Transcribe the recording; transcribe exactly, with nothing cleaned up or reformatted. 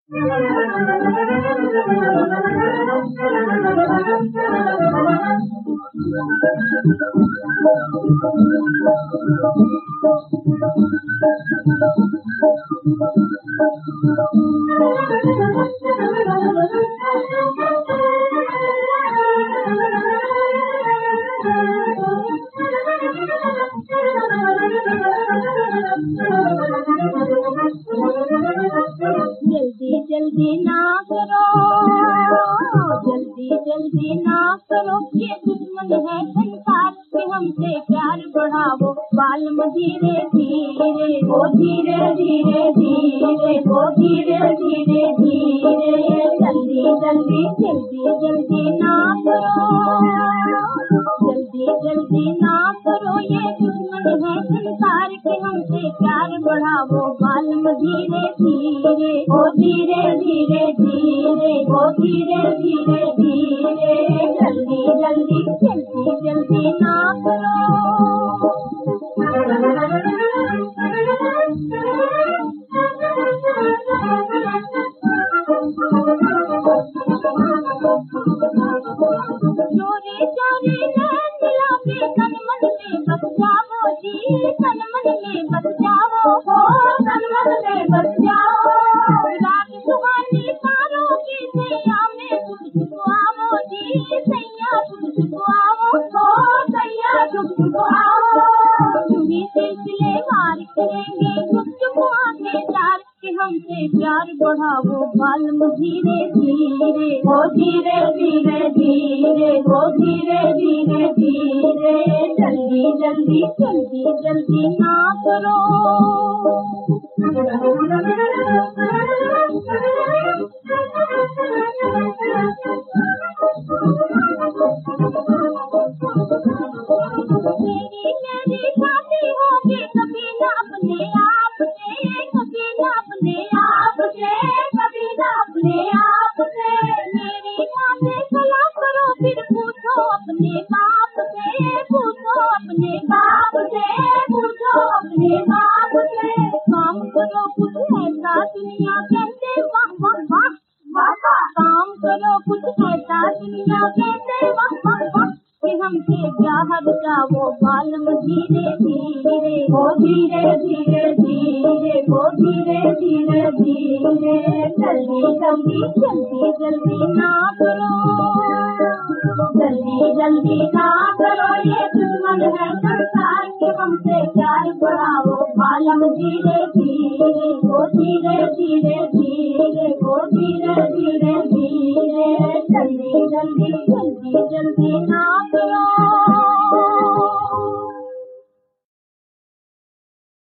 जल्दी जल्दी ना करो, जल्दी जल्दी ना करो, ये दुश्मन है संसार के, हमसे प्यार बढ़ाओ बालम धीरे धीरे, वो धीरे धीरे धीरे, वो धीरे धीरे धीरे। जल्दी जल्दी जल्दी जल्दी ना करो, जल्दी जल्दी ना करो, ये दुश्मन है संसार के, हमसे प्यार बढ़ाओ बालम धीरे धीरे, वो धीरे धीरे धीरे, वो धीरे धीरे धीरे। जल्दी जल्दी जल्दी जल्दी ना करो। चोरी चोरी नैन मिला के तन मन में बस जाओ जी, तन मन में बस जाओ, हो तन मन में बस जाओ। रात सुहानी तारों की सैया में छुप छुप आओ जी, सैया छुप छुप आओ, हो सैया छुप छुप आओ। यूं सिलसिले वार करेंगे छुप छुप आके चार, कि हमसे प्यार बढ़ाओ बालम धीरे धीरे, वो धीरे धीरे धीरे, वो धीरे धीरे धीरे। जल्दी जल्दी जल्दी जल्दी ना करो। मेरी मेरी शादी होगी कभी ना अपने आप से, कभी ना अपने आप से, कभी ना अपने आप से। मेरी माँ से सलाह करो फिर पूछो अपने बाप से, पूछो अपने बाप से, पूछो अपने बाप से। काम करो कुछ ऐसा दुनिया कहते वाह वाह वाह वाह, काम करो कुछ ऐसा दुनिया कहते वाह वाह वाह, कि हमसे चाहत जाओ बालम धीरे धीरे, वो धीरे धीरे धीरे, वो धीरे धीरे धीरे। जल्दी जल्दी जल्दी जल्दी ना करो, जल्दी जल्दी ना करो, ये दुश्मन है संसार के, हमसे प्यार बढ़ाओ बालम धीरे धीरे, वो धीरे धीरे धीरे, वो धीरे धीरे धीरे। जल्दी जल्दी जल्दी जल्दी ना करो।